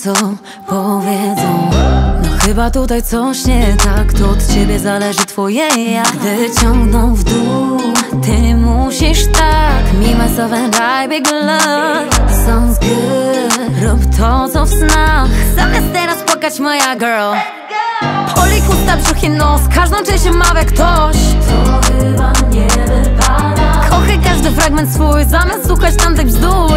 co powiedzą. No chyba tutaj coś nie tak, to od ciebie zależy twoje ja. Gdy ciągną w dół, ty musisz tak. Me, myself and I, big love sounds good. Rób to co w snach, zamiast teraz płakać moja girl. Polik, usta, brzuch i nos, każdą część omawia ktoś. To chyba nie wypada. Kochaj każdy fragment swój, zamiast słuchać tamtych bzdur.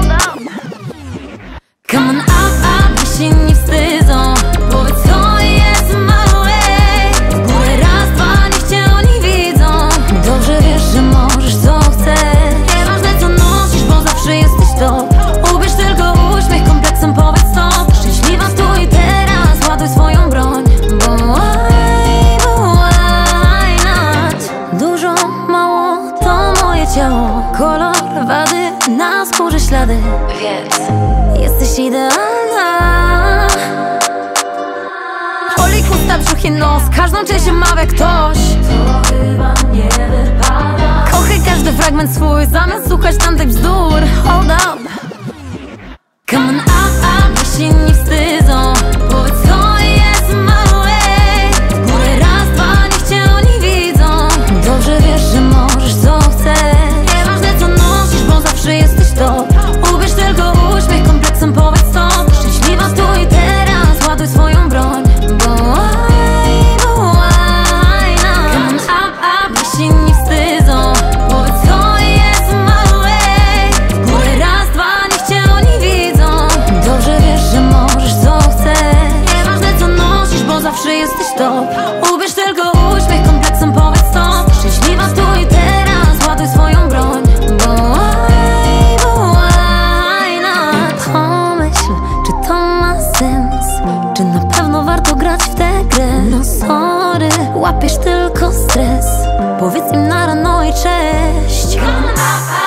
Come on up, up, niech się nie wstydzą. Powiedz to jest my way. W górę raz, dwa, niech cię oni widzą. Dobrze wiesz, że możesz co chcesz. Nieważne co nosisz, bo zawsze jesteś top. Ubierz tylko uśmiech, kompleksem powiedz stop. Szczęśliwa tu i teraz, ładuj swoją broń. Bo why not? Dużo, mało, to moje ciało. Kolor wady, na skórze ślady. Więc jesteś idealna. Polik, usta, brzuch i nos, każdą część omawia ktoś. To chyba nie wypada. Kochaj każdy fragment swój, zamiast słuchać tamtych bzdur. Hold up. Come on up, up, niech się nie wstydzą. Powiedz to jest my way. W górę raz, dwa, niech cię oni widzą. Dobrze wiesz, że możesz co chcesz. Nieważne co nosisz, bo zawsze jesteś top. Ubierz tylko uśmiech, kompleksem powiedz stop. Szczęśliwa tu i teraz, ładuj swoją broń. Bo why not? Come on up, up, niech się nie wstydzą. Powiedz to jest my way. W górę raz, dwa, niech cię oni widzą. Dobrze wiesz, że możesz co chcesz. Nieważne co nosisz, bo zawsze jesteś top. Ubierz tylko uśmiech, kompleksem powiedz stop. Szczęśliwa tu i teraz, ładuj swoją broń. Bo why not? Pomyśl, czy to ma sens. Czy na pewno warto grać w tę grę? No sorry, łapiesz tylko stres. Powiedz im na rano i cześć.